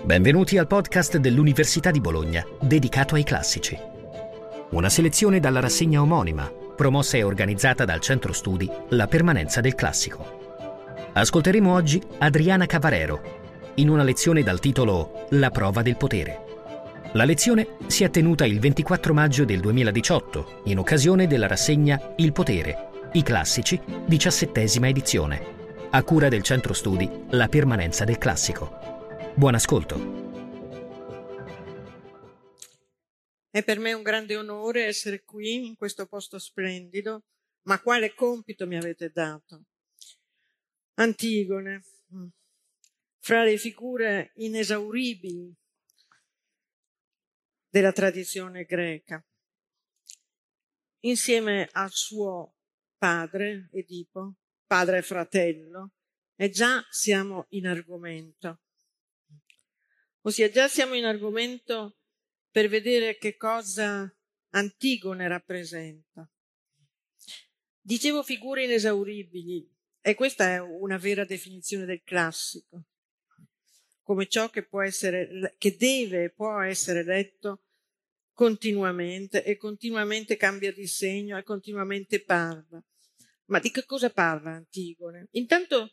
Benvenuti al podcast dell'Università di Bologna, dedicato ai classici. Una selezione dalla rassegna omonima, promossa e organizzata dal Centro Studi La Permanenza del Classico. Ascolteremo oggi Adriana Cavarero, in una lezione dal titolo La prova del potere. La lezione si è tenuta il 24 maggio del 2018, in occasione della rassegna Il potere, i classici, 17ª edizione, a cura del Centro Studi La Permanenza del Classico. Buon ascolto. È per me un grande onore essere qui in questo posto splendido, ma quale compito mi avete dato? Antigone, fra le figure inesauribili della tradizione greca, insieme al suo padre, Edipo, padre e fratello, e già siamo in argomento. Ossia, già siamo in argomento per vedere che cosa Antigone rappresenta. Dicevo figure inesauribili, e questa è una vera definizione del classico, come ciò che può essere, che deve e può essere letto continuamente, e continuamente cambia di segno e continuamente parla. Ma di che cosa parla Antigone? Intanto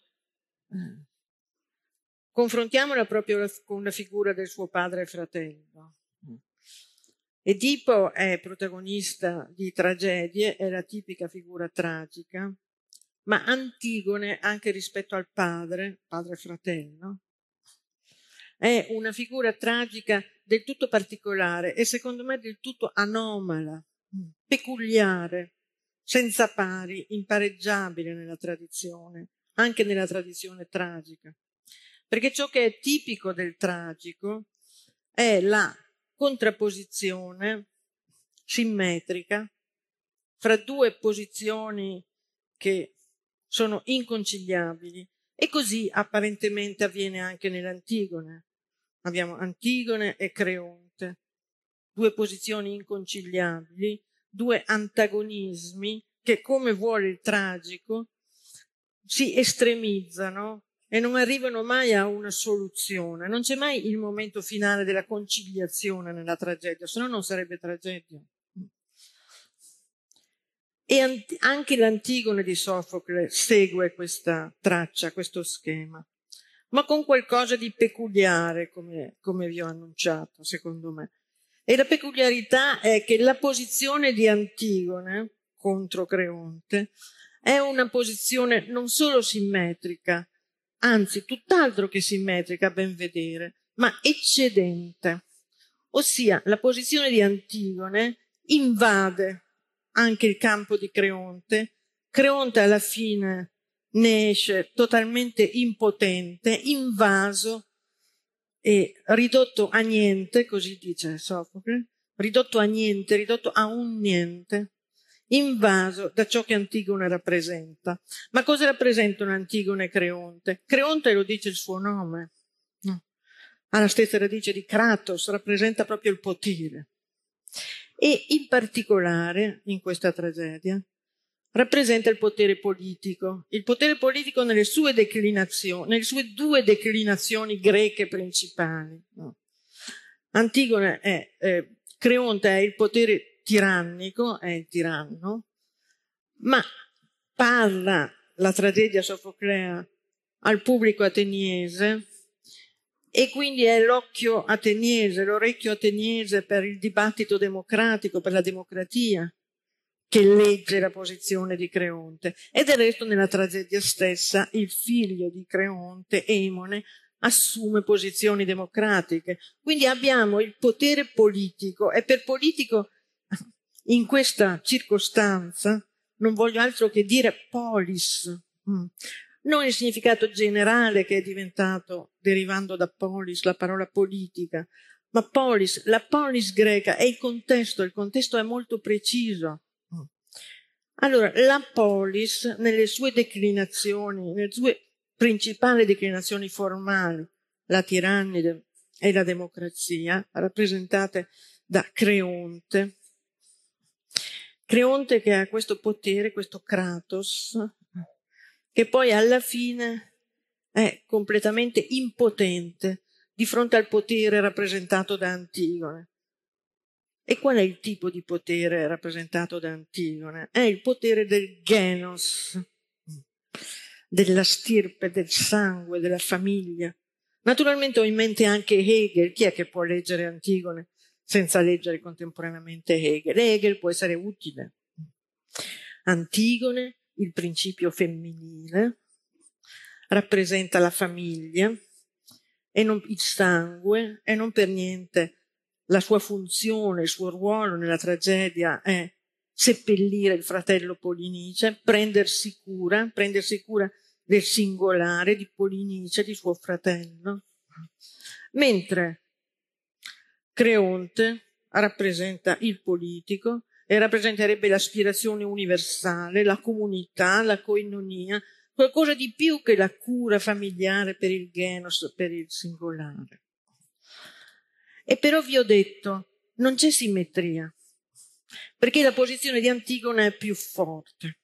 confrontiamola proprio con la figura del suo padre e fratello. Edipo è protagonista di tragedie, è la tipica figura tragica, ma Antigone, anche rispetto al padre e fratello, è una figura tragica del tutto particolare e secondo me del tutto anomala, peculiare, senza pari, impareggiabile nella tradizione, anche nella tradizione tragica. Perché ciò che è tipico del tragico è la contrapposizione simmetrica fra due posizioni che sono inconciliabili, e così apparentemente avviene anche nell'Antigone. Abbiamo Antigone e Creonte, due posizioni inconciliabili, due antagonismi che, come vuole il tragico, si estremizzano e non arrivano mai a una soluzione. Non c'è mai il momento finale della conciliazione nella tragedia, se no non sarebbe tragedia. E anche l'Antigone di Sofocle segue questa traccia, questo schema, ma con qualcosa di peculiare, come vi ho annunciato, secondo me. E la peculiarità è che la posizione di Antigone contro Creonte è una posizione non solo simmetrica, anzi tutt'altro che simmetrica, a ben vedere, ma eccedente. Ossia, la posizione di Antigone invade anche il campo di Creonte. Creonte alla fine ne esce totalmente impotente, invaso e ridotto a niente, così dice Sofocle, ridotto a niente, ridotto a un niente, invaso da ciò che Antigone rappresenta. Ma cosa rappresentano Antigone e Creonte? Creonte lo dice il suo nome, no? Ha la stessa radice di Kratos, rappresenta proprio il potere. E in particolare, in questa tragedia, rappresenta il potere politico nelle sue declinazioni, nelle sue due declinazioni greche principali. No? Antigone Creonte è il potere tirannico, è il tiranno, ma parla la tragedia sofoclea al pubblico ateniese, e quindi è l'occhio ateniese, l'orecchio ateniese per il dibattito democratico, per la democrazia, che legge la posizione di Creonte. E del resto nella tragedia stessa il figlio di Creonte, Emone, assume posizioni democratiche. Quindi abbiamo il potere politico, e per politico in questa circostanza non voglio altro che dire polis, non il significato generale che è diventato, derivando da polis, la parola politica, ma polis, la polis greca è il contesto è molto preciso. Allora, la polis, nelle sue declinazioni, nelle sue principali declinazioni formali, la tirannide e la democrazia, rappresentate da Creonte. Creonte che ha questo potere, questo Kratos, che poi alla fine è completamente impotente di fronte al potere rappresentato da Antigone. E qual è il tipo di potere rappresentato da Antigone? È il potere del genos, della stirpe, del sangue, della famiglia. Naturalmente ho in mente anche Hegel. Chi è che può leggere Antigone senza leggere contemporaneamente Hegel? Hegel può essere utile. Antigone, il principio femminile, rappresenta la famiglia e non il sangue, e non per niente la sua funzione, il suo ruolo nella tragedia è seppellire il fratello Polinice, prendersi cura del singolare di Polinice, di suo fratello, mentre Creonte rappresenta il politico e rappresenterebbe l'aspirazione universale, la comunità, la koinonia, qualcosa di più che la cura familiare per il genos, per il singolare. E però vi ho detto, non c'è simmetria, perché la posizione di Antigone è più forte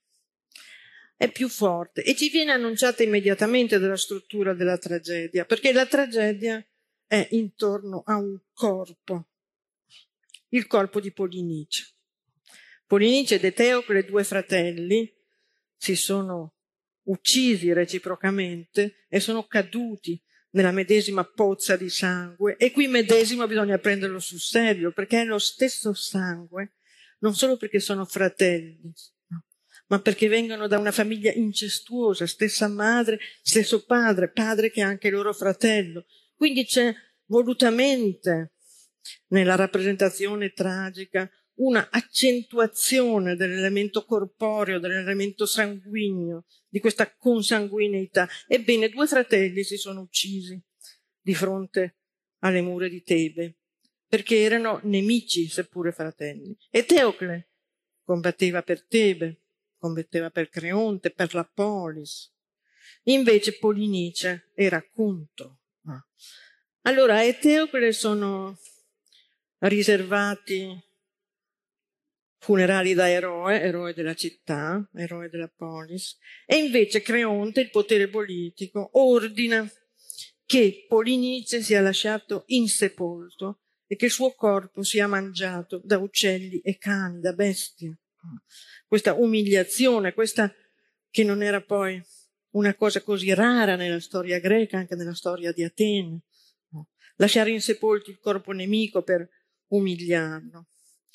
e ci viene annunciata immediatamente dalla struttura della tragedia, perché la tragedia è intorno a un corpo, il corpo di Polinice. Polinice ed Eteocle, due fratelli, si sono uccisi reciprocamente e sono caduti nella medesima pozza di sangue, e qui medesimo bisogna prenderlo sul serio, perché è lo stesso sangue, non solo perché sono fratelli, ma perché vengono da una famiglia incestuosa, stessa madre, stesso padre che è anche loro fratello. Quindi c'è volutamente nella rappresentazione tragica una accentuazione dell'elemento corporeo, dell'elemento sanguigno, di questa consanguineità. Ebbene, due fratelli si sono uccisi di fronte alle mura di Tebe, perché erano nemici, seppure fratelli. Eteocle combatteva per Tebe, combatteva per Creonte, per la polis. Invece Polinice era contro. Allora, a Eteocle sono riservati funerali da eroe della città, eroe della polis, e invece Creonte, il potere politico, ordina che Polinice sia lasciato insepolto e che il suo corpo sia mangiato da uccelli e cani, da bestie. Questa umiliazione, questa che non era poi una cosa così rara nella storia greca, anche nella storia di Atene. Lasciare insepolto il corpo nemico per umiliarlo.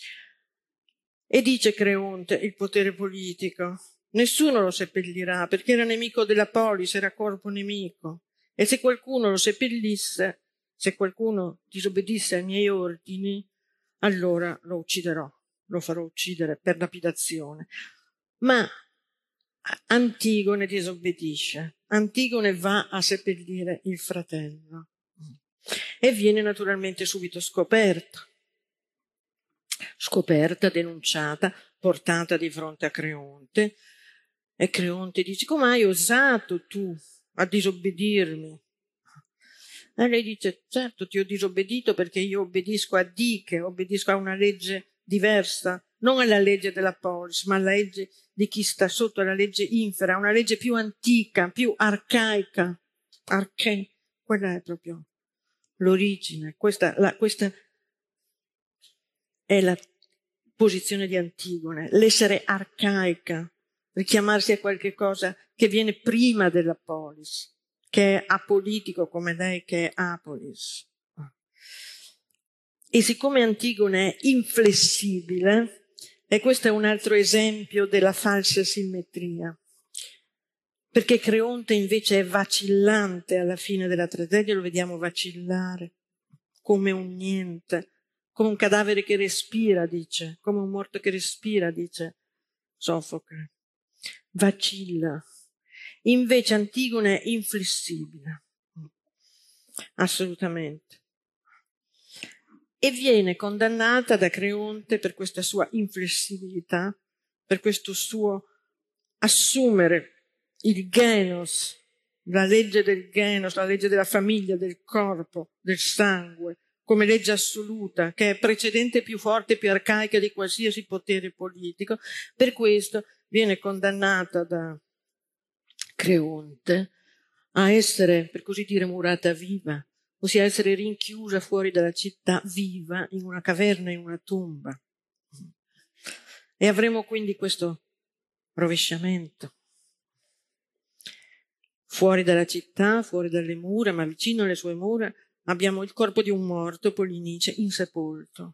E dice Creonte, il potere politico, nessuno lo seppellirà perché era nemico della polis, era corpo nemico. E se qualcuno lo seppellisse, se qualcuno disobbedisse ai miei ordini, allora lo ucciderò, lo farò uccidere per lapidazione. Ma Antigone disobbedisce. Antigone va a seppellire il fratello e viene naturalmente subito scoperta, denunciata, portata di fronte a Creonte, e Creonte dice: come hai osato tu a disobbedirmi? E lei dice: certo, ti ho disobbedito perché io obbedisco a Diche, obbedisco a una legge diversa, non alla legge della polis, ma alla legge di chi sta sotto, alla legge infera, una legge più antica, più arcaica. Quella è proprio l'origine, questa è la posizione di Antigone, l'essere arcaica, richiamarsi a qualche cosa che viene prima della polis, che è apolitico come lei che è apolis. E siccome Antigone è inflessibile, e questo è un altro esempio della falsa simmetria, perché Creonte invece è vacillante alla fine della tragedia, lo vediamo vacillare come un niente, come un cadavere che respira, dice, come un morto che respira, dice Sofocle. Vacilla. Invece Antigone è inflessibile, assolutamente. E viene condannata da Creonte per questa sua inflessibilità, per questo suo assumere il genos, la legge del genos, la legge della famiglia, del corpo, del sangue, come legge assoluta, che è precedente, più forte e più arcaica di qualsiasi potere politico. Per questo viene condannata da Creonte a essere, per così dire, murata viva, ossia essere rinchiusa fuori dalla città, viva in una caverna, in una tomba. E avremo quindi questo rovesciamento. Fuori dalla città, fuori dalle mura, ma vicino alle sue mura, abbiamo il corpo di un morto, Polinice, insepolto.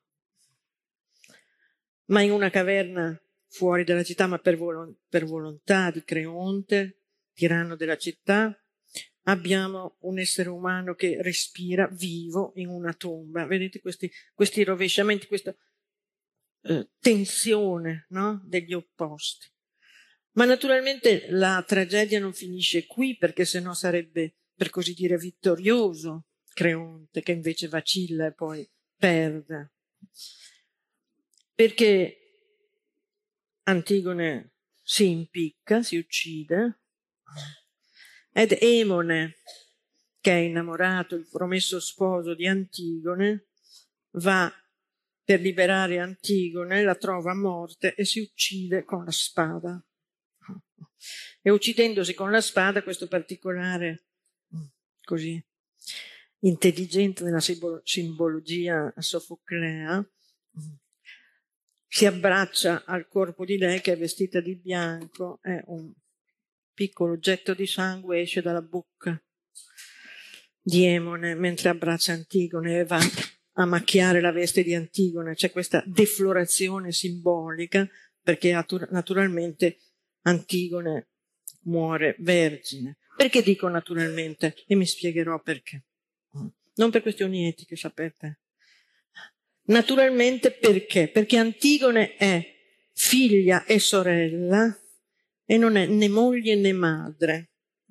Ma in una caverna fuori dalla città, ma per volontà di Creonte, tiranno della città, abbiamo un essere umano che respira vivo in una tomba. Vedete questi rovesciamenti, questa tensione, no? Degli opposti. Ma naturalmente la tragedia non finisce qui, perché sennò sarebbe, per così dire, vittorioso Creonte, che invece vacilla e poi perde. Perché Antigone si impicca, si uccide, ed Emone, che è innamorato, il promesso sposo di Antigone, va per liberare Antigone, la trova a morte e si uccide con la spada. E uccidendosi con la spada, questo particolare così intelligente nella simbologia sofoclea, si abbraccia al corpo di lei che è vestita di bianco, e un piccolo oggetto di sangue esce dalla bocca di Emone mentre abbraccia Antigone e va a macchiare la veste di Antigone. C'è questa deflorazione simbolica, perché naturalmente Antigone muore vergine. Perché dico naturalmente? E mi spiegherò perché. Non per questioni etiche, sapete. Naturalmente perché? Perché Antigone è figlia e sorella e non è né moglie né madre.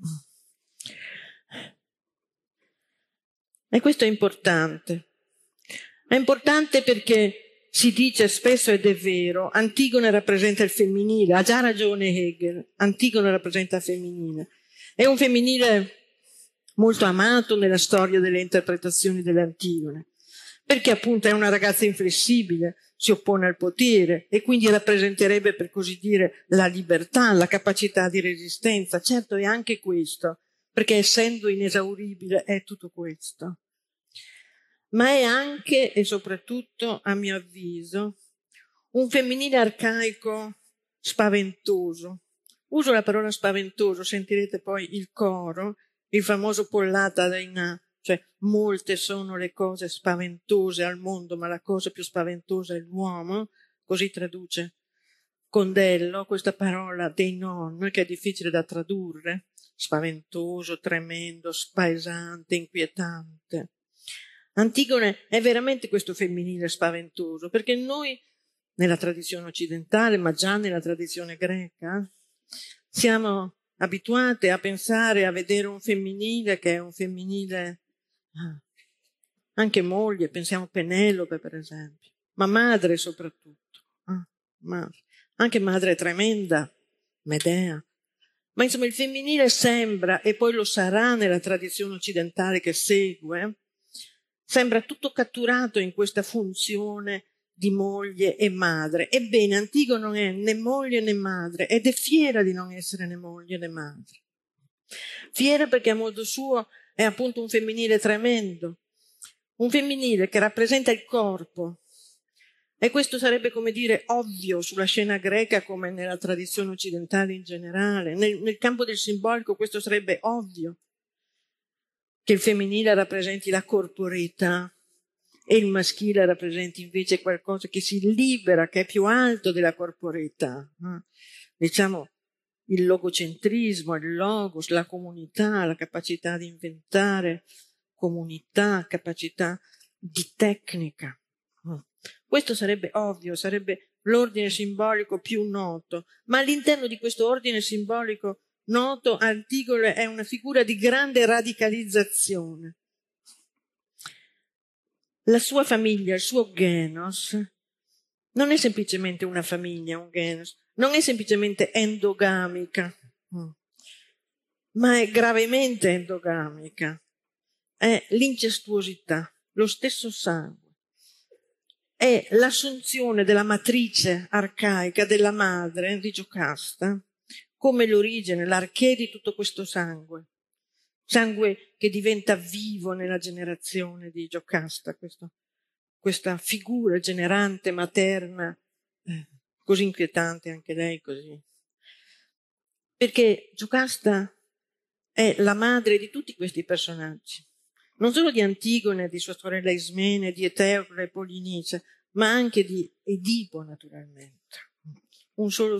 E questo è importante. È importante perché si dice spesso, ed è vero, Antigone rappresenta il femminile. Ha già ragione Hegel, Antigone rappresenta il femminile. È un femminile molto amato nella storia delle interpretazioni delle Antigone, perché appunto è una ragazza inflessibile, si oppone al potere e quindi rappresenterebbe, per così dire, la libertà, la capacità di resistenza. Certo è anche questo, perché essendo inesauribile è tutto questo. Ma è anche e soprattutto, a mio avviso, un femminile arcaico spaventoso. Uso la parola spaventoso, sentirete poi il coro, il famoso Pollata Deinà, cioè molte sono le cose spaventose al mondo, ma la cosa più spaventosa è l'uomo, così traduce Condello questa parola Deinon, che è difficile da tradurre, spaventoso, tremendo, spaesante, inquietante. Antigone è veramente questo femminile spaventoso, perché noi, nella tradizione occidentale, ma già nella tradizione greca, siamo abituate a pensare, a vedere un femminile che è un femminile anche moglie, pensiamo Penelope per esempio, ma madre soprattutto, madre. Anche madre tremenda, Medea. Ma insomma il femminile sembra, e poi lo sarà nella tradizione occidentale che segue, sembra tutto catturato in questa funzione di moglie e madre. Ebbene, Antigone non è né moglie né madre, ed è fiera di non essere né moglie né madre. Fiera perché a modo suo è appunto un femminile tremendo, un femminile che rappresenta il corpo. E questo sarebbe, come dire, ovvio sulla scena greca come nella tradizione occidentale in generale. Nel campo del simbolico questo sarebbe ovvio, che il femminile rappresenti la corporeità e il maschile rappresenti invece qualcosa che si libera, che è più alto della corporeità. Diciamo il logocentrismo, il logos, la comunità, la capacità di inventare comunità, capacità di tecnica. Questo sarebbe ovvio, sarebbe l'ordine simbolico più noto, ma all'interno di questo ordine simbolico noto, Antigone è una figura di grande radicalizzazione. La sua famiglia, il suo genos, non è semplicemente una famiglia, un genos, non è semplicemente endogamica, ma è gravemente endogamica. È l'incestuosità, lo stesso sangue. È l'assunzione della matrice arcaica della madre di Giocasta come l'origine, l'archè di tutto questo sangue. sangue che diventa vivo nella generazione di Giocasta, questa figura generante, materna, così inquietante anche lei, così. Perché Giocasta è la madre di tutti questi personaggi, non solo di Antigone, di sua sorella Ismene, di Eteocle e Polinice, ma anche di Edipo, naturalmente. Un solo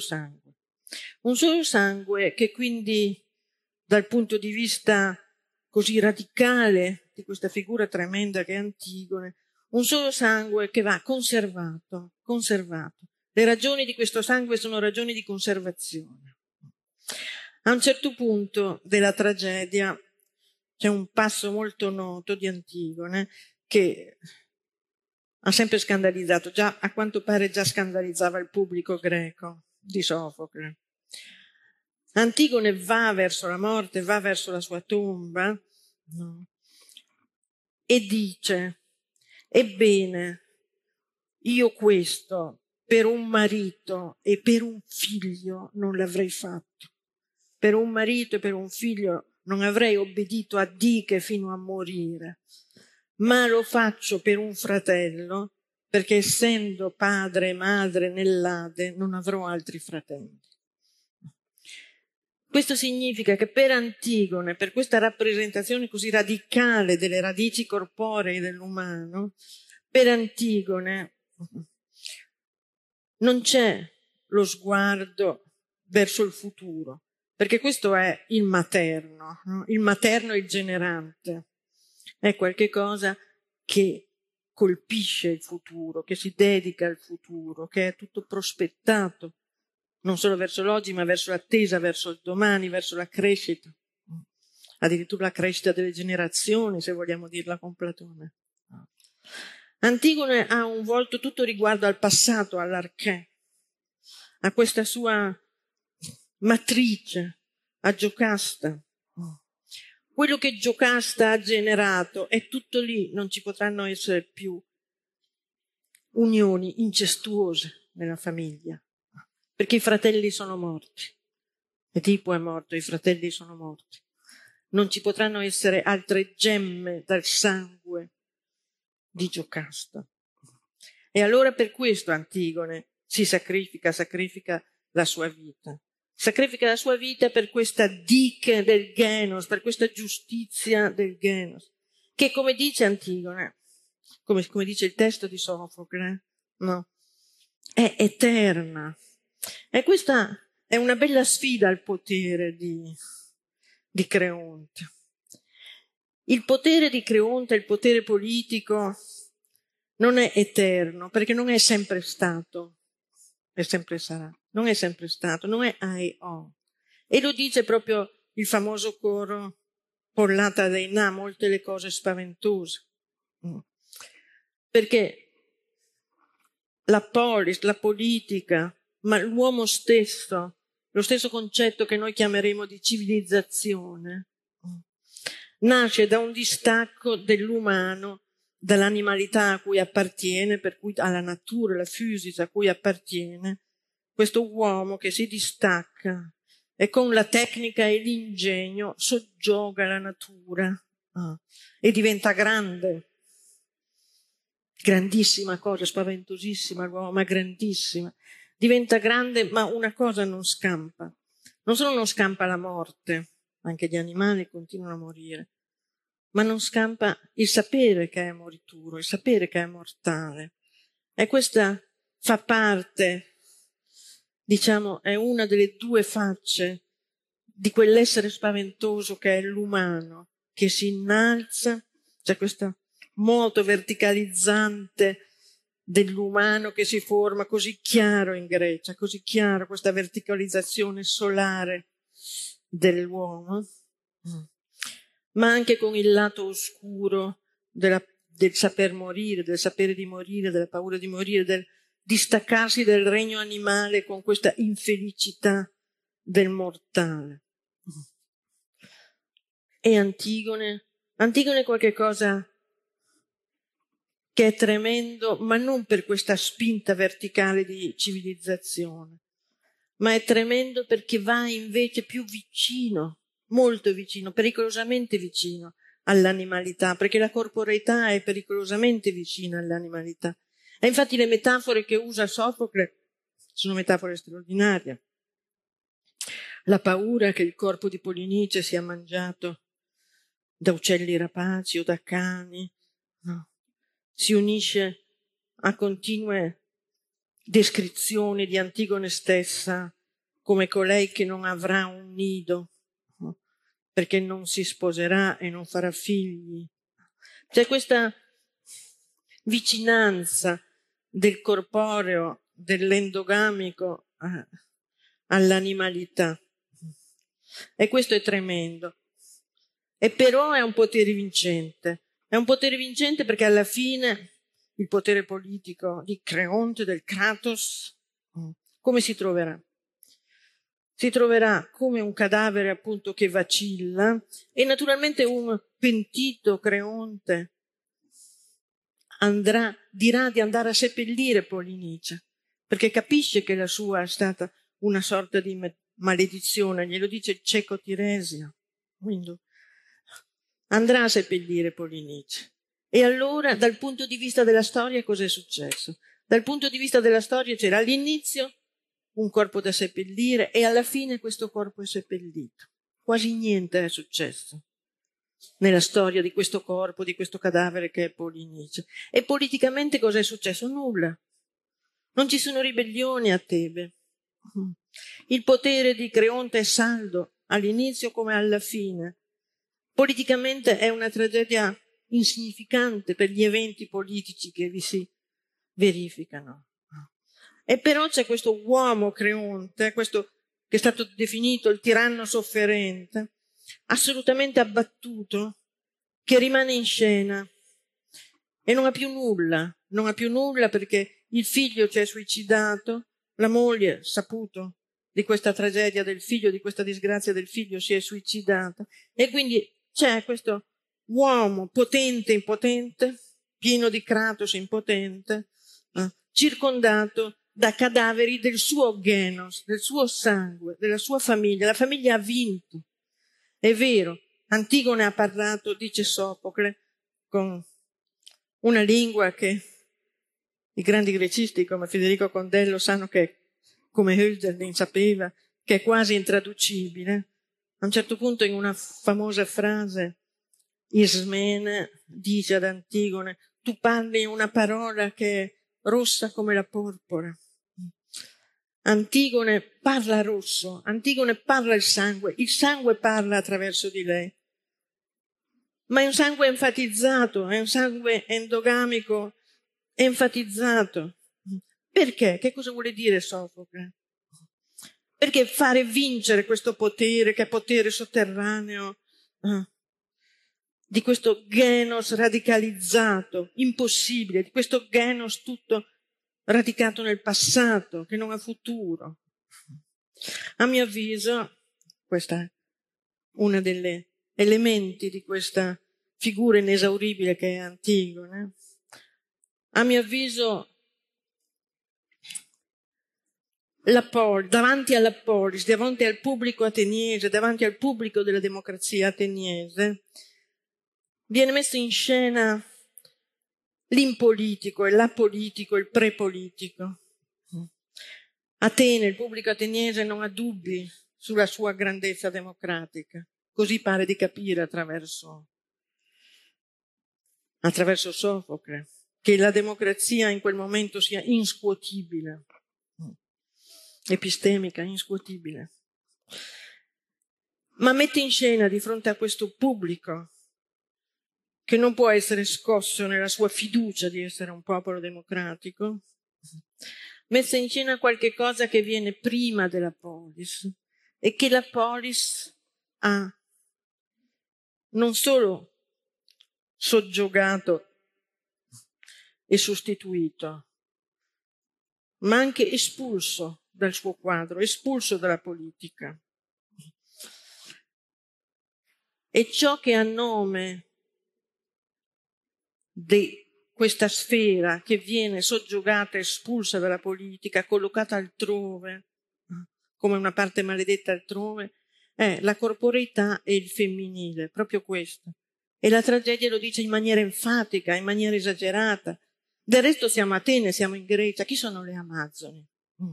sangue che quindi, dal punto di vista così radicale di questa figura tremenda che è Antigone, un solo sangue che va conservato. Le ragioni di questo sangue sono ragioni di conservazione. A un certo punto della tragedia c'è un passo molto noto di Antigone che ha sempre scandalizzato, già a quanto pare già scandalizzava il pubblico greco di Sofocle. Antigone va verso la morte, va verso la sua tomba, no? E dice: ebbene, io questo per un marito e per un figlio non l'avrei fatto. Per un marito e per un figlio non avrei obbedito a Diche fino a morire, ma lo faccio per un fratello, perché essendo padre e madre nell'Ade non avrò altri fratelli. Questo significa che per Antigone, per questa rappresentazione così radicale delle radici corporee dell'umano, per Antigone non c'è lo sguardo verso il futuro, perché questo è il materno, no? Il materno e il generante. È qualche cosa che colpisce il futuro, che si dedica al futuro, che è tutto prospettato, non solo verso l'oggi, ma verso l'attesa, verso il domani, verso la crescita, addirittura la crescita delle generazioni, se vogliamo dirla con Platone. Antigone ha un volto tutto riguardo al passato, all'archè, a questa sua matrice, a Giocasta. Quello che Giocasta ha generato è tutto lì, non ci potranno essere più unioni incestuose nella famiglia, perché i fratelli sono morti. Edipo è morto, i fratelli sono morti. Non ci potranno essere altre gemme dal sangue di Giocasta. E allora per questo Antigone si sacrifica la sua vita. Sacrifica la sua vita per questa Diche del Genos, per questa giustizia del Genos, che come dice Antigone, come dice il testo di Sofocle, no? È eterna. E questa è una bella sfida al potere di Creonte. Il potere di Creonte, il potere politico, non è eterno, perché non è sempre stato, e sempre sarà. Non è sempre stato, non è ai-o. E lo dice proprio il famoso coro Pollata dei Na, molte le cose spaventose. Perché la polis, la politica, ma l'uomo stesso, lo stesso concetto che noi chiameremo di civilizzazione, nasce da un distacco dell'umano dall'animalità a cui appartiene, per cui alla natura, alla physis a cui appartiene, questo uomo che si distacca e con la tecnica e l'ingegno soggioga la natura e diventa grande. Grandissima cosa, spaventosissima l'uomo, ma grandissima. Diventa grande, ma una cosa non scampa. Non solo non scampa la morte, anche gli animali continuano a morire, ma non scampa il sapere che è morituro, il sapere che è mortale. E questa fa parte, diciamo, è una delle due facce di quell'essere spaventoso che è l'umano, che si innalza, c'è questa moto verticalizzante dell'umano che si forma così chiaro in Grecia, così chiaro questa verticalizzazione solare dell'uomo, ma anche con il lato oscuro del saper morire, del sapere di morire, della paura di morire, del distaccarsi del regno animale con questa infelicità del mortale. E Antigone è qualche cosa che è tremendo, ma non per questa spinta verticale di civilizzazione, ma è tremendo perché va invece più vicino molto vicino, pericolosamente vicino all'animalità, perché la corporeità è pericolosamente vicina all'animalità. E infatti le metafore che usa Sofocle sono metafore straordinarie. La paura che il corpo di Polinice sia mangiato da uccelli rapaci o da cani, no, si unisce a continue descrizioni di Antigone stessa come colei che non avrà un nido, no, perché non si sposerà e non farà figli. C'è questa vicinanza del corporeo, dell'endogamico all'animalità. E questo è tremendo. E però è un potere vincente. È un potere vincente perché alla fine il potere politico di Creonte, del Kratos, come si troverà? Si troverà come un cadavere appunto che vacilla e naturalmente un pentito Creonte dirà di andare a seppellire Polinice, perché capisce che la sua è stata una sorta di maledizione, glielo dice Cecco Tiresia. Quindi andrà a seppellire Polinice. E allora, dal punto di vista della storia, cos'è successo? Dal punto di vista della storia c'era all'inizio un corpo da seppellire e alla fine questo corpo è seppellito. Quasi niente è successo nella storia di questo corpo, di questo cadavere che è Polinice. E politicamente cos'è successo? Nulla. Non ci sono ribellioni a Tebe. Il potere di Creonte è saldo all'inizio come alla fine. Politicamente è una tragedia insignificante per gli eventi politici che vi si verificano. E però c'è questo uomo Creonte, questo che è stato definito il tiranno sofferente, assolutamente abbattuto, che rimane in scena e non ha più nulla perché il figlio si è suicidato, la moglie ha saputo di questa tragedia del figlio, di questa disgrazia del figlio, si è suicidata e quindi c'è questo uomo potente, impotente, pieno di Kratos, impotente, circondato da cadaveri del suo genos, del suo sangue, della sua famiglia. La famiglia ha vinto. È vero, Antigone ha parlato, dice Sofocle, con una lingua che i grandi grecisti come Federico Condello sanno che, come Hölderlin sapeva, che è quasi intraducibile. A un certo punto in una famosa frase Ismene dice ad Antigone: tu parli una parola che è rossa come la porpora. Antigone parla rosso, Antigone parla il sangue parla attraverso di lei. Ma è un sangue enfatizzato, è un sangue endogamico enfatizzato. Perché? Che cosa vuole dire Sofocle? Perché fare vincere questo potere, che è potere sotterraneo, di questo genos radicalizzato, impossibile, di questo genos tutto radicato nel passato, che non ha futuro. A mio avviso, questa è una delle elementi di questa figura inesauribile che è Antigone. A mio avviso, davanti alla polis, davanti al pubblico ateniese, davanti al pubblico della democrazia ateniese, viene messo in scena l'impolitico, il l'apolitico, il prepolitico. Atene, il pubblico ateniese non ha dubbi sulla sua grandezza democratica. Così pare di capire attraverso Sofocle, che la democrazia in quel momento sia inscuotibile, epistemica, inscuotibile. Ma mette in scena di fronte a questo pubblico che non può essere scosso nella sua fiducia di essere un popolo democratico, messa in scena qualche cosa che viene prima della polis e che la polis ha non solo soggiogato e sostituito, ma anche espulso dal suo quadro, espulso dalla politica. E ciò che a nome di questa sfera che viene soggiogata, espulsa dalla politica, collocata altrove, come una parte maledetta altrove, è la corporeità e il femminile, proprio questo. E la tragedia lo dice in maniera enfatica, in maniera esagerata. Del resto siamo a Atene, siamo in Grecia. Chi sono le Amazzoni?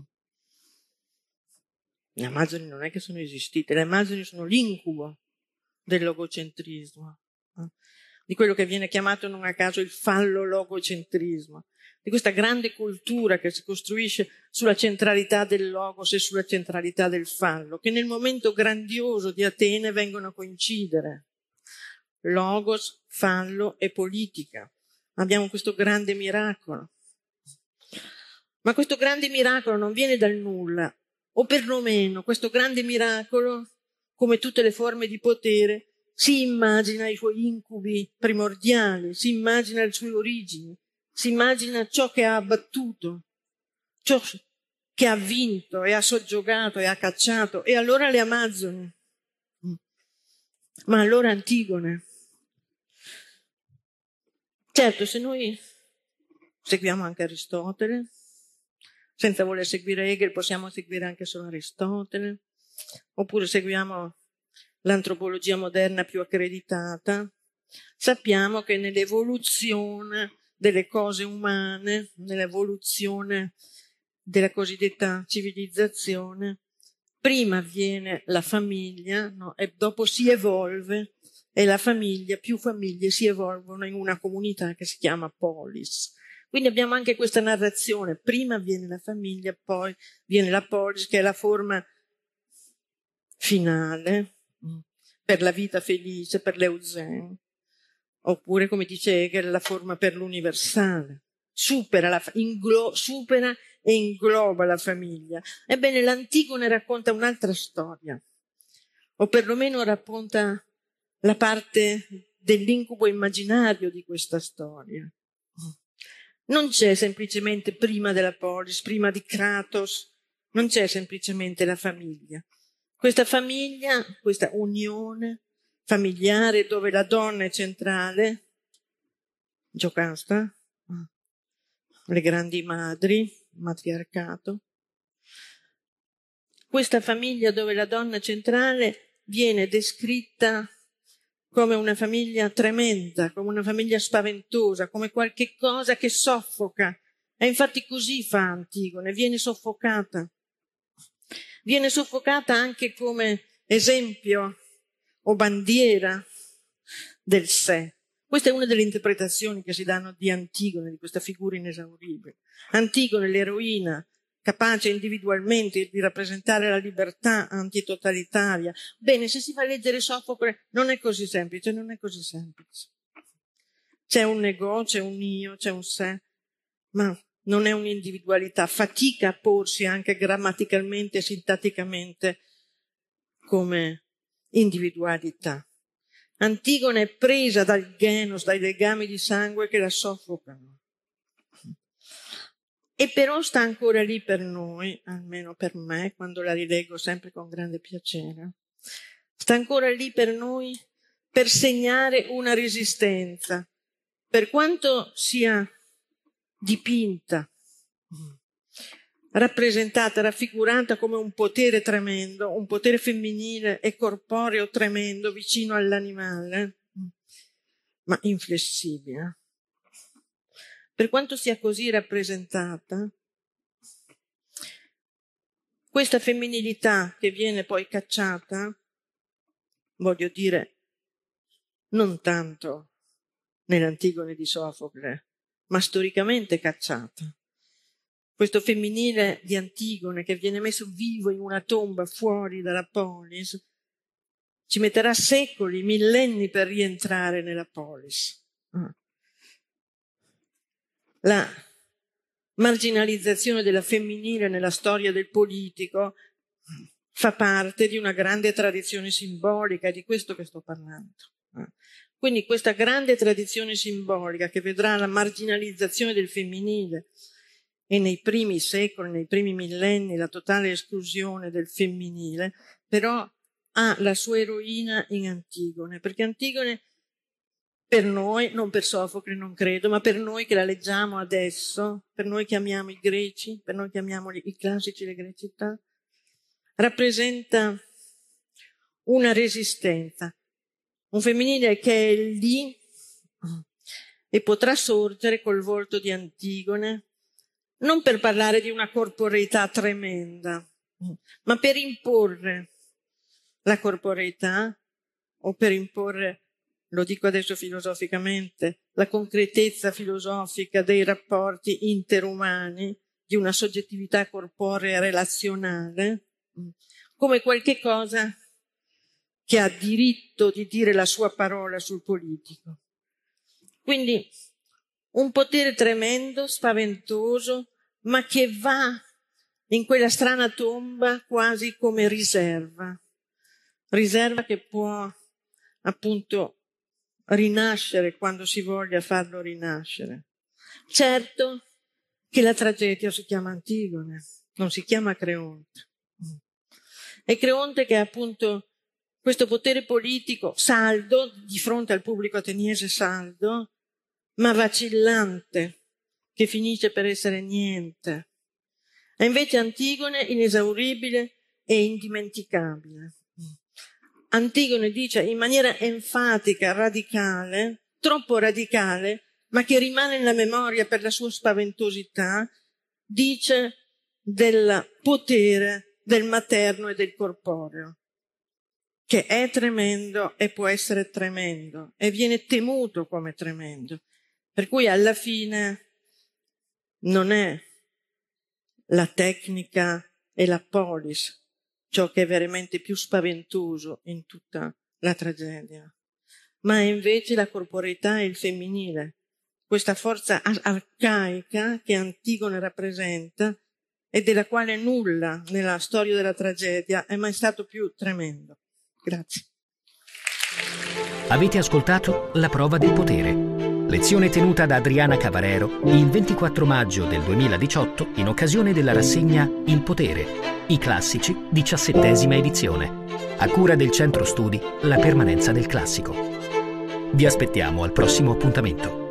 Le Amazzoni non è che sono esistite, le Amazzoni sono l'incubo del logocentrismo, di quello che viene chiamato non a caso il fallo logocentrismo, di questa grande cultura che si costruisce sulla centralità del logos e sulla centralità del fallo, che nel momento grandioso di Atene vengono a coincidere. Logos, fallo e politica. Abbiamo questo grande miracolo. Ma questo grande miracolo non viene dal nulla, o perlomeno questo grande miracolo, come tutte le forme di potere, si immagina i suoi incubi primordiali, si immagina le sue origini, si immagina ciò che ha abbattuto, ciò che ha vinto e ha soggiogato e ha cacciato. E allora le Amazzoni, ma allora Antigone. Certo, se noi seguiamo anche Aristotele, senza voler seguire Hegel possiamo seguire anche solo Aristotele, oppure seguiamo l'antropologia moderna più accreditata, sappiamo che nell'evoluzione delle cose umane, nell'evoluzione della cosiddetta civilizzazione, prima avviene la famiglia, no? E dopo si evolve, e la famiglia, più famiglie si evolvono in una comunità che si chiama polis. Quindi abbiamo anche questa narrazione, prima viene la famiglia, poi viene la polis, che è la forma finale per la vita felice, per l'Eugen, oppure, come dice Hegel, la forma per l'universale. Supera e ingloba la famiglia. Ebbene, l'Antigone racconta un'altra storia, o perlomeno racconta la parte dell'incubo immaginario di questa storia. Non c'è semplicemente prima della polis, prima di Kratos, non c'è semplicemente la famiglia. Questa famiglia, questa unione familiare dove la donna è centrale, Giocasta, le grandi madri, matriarcato. Questa famiglia dove la donna è centrale viene descritta come una famiglia tremenda, come una famiglia spaventosa, come qualche cosa che soffoca. E infatti così fa Antigone, viene soffocata. Viene soffocata anche come esempio o bandiera del sé. Questa è una delle interpretazioni che si danno di Antigone, di questa figura inesauribile. Antigone, l'eroina, capace individualmente di rappresentare la libertà antitotalitaria. Bene, se si fa leggere Sofocle non è così semplice, non è così semplice. C'è un ego, c'è un io, c'è un sé, ma non è un'individualità. Fatica a porsi anche grammaticalmente e sintatticamente come individualità. Antigone è presa dal genos, dai legami di sangue che la soffocano. E però sta ancora lì per noi, almeno per me, quando la rileggo sempre con grande piacere, sta ancora lì per noi per segnare una resistenza, per quanto sia dipinta, rappresentata, raffigurata come un potere tremendo, un potere femminile e corporeo tremendo vicino all'animale, ma inflessibile. Per quanto sia così rappresentata, questa femminilità che viene poi cacciata, voglio dire, non tanto nell'Antigone di Sofocle, ma storicamente cacciata. Questo femminile di Antigone che viene messo vivo in una tomba fuori dalla polis, ci metterà secoli, millenni per rientrare nella polis. La marginalizzazione della femminile nella storia del politico fa parte di una grande tradizione simbolica, è di questo che sto parlando. Quindi questa grande tradizione simbolica che vedrà la marginalizzazione del femminile e nei primi secoli, nei primi millenni, la totale esclusione del femminile, però ha la sua eroina in Antigone, perché Antigone per noi, non per Sofocle, non credo, ma per noi che la leggiamo adesso, per noi che amiamo i greci, per noi che amiamo i classici, le grecità, rappresenta una resistenza, un femminile che è lì e potrà sorgere col volto di Antigone, non per parlare di una corporeità tremenda, ma per imporre la corporeità o per imporre, lo dico adesso filosoficamente, la concretezza filosofica dei rapporti interumani, di una soggettività corporea relazionale, come qualche cosa che ha diritto di dire la sua parola sul politico. Quindi un potere tremendo, spaventoso, ma che va in quella strana tomba quasi come riserva che può appunto rinascere quando si voglia farlo rinascere. Certo che la tragedia si chiama Antigone, non si chiama Creonte. È Creonte che ha appunto questo potere politico saldo, di fronte al pubblico ateniese saldo, ma vacillante, che finisce per essere niente. E invece Antigone inesauribile e indimenticabile. Antigone dice in maniera enfatica, radicale, troppo radicale, ma che rimane nella memoria per la sua spaventosità, dice del potere del materno e del corporeo, che è tremendo e può essere tremendo e viene temuto come tremendo. Per cui alla fine non è la tecnica e la polis ciò che è veramente più spaventoso in tutta la tragedia, ma è invece la corporeità e il femminile, questa forza arcaica che Antigone rappresenta e della quale nulla nella storia della tragedia è mai stato più tremendo. Grazie. Avete ascoltato La prova del potere, lezione tenuta da Adriana Cavarero il 24 maggio del 2018 in occasione della rassegna Il potere, i classici, 17ª edizione, a cura del Centro Studi La Permanenza del Classico. Vi aspettiamo al prossimo appuntamento.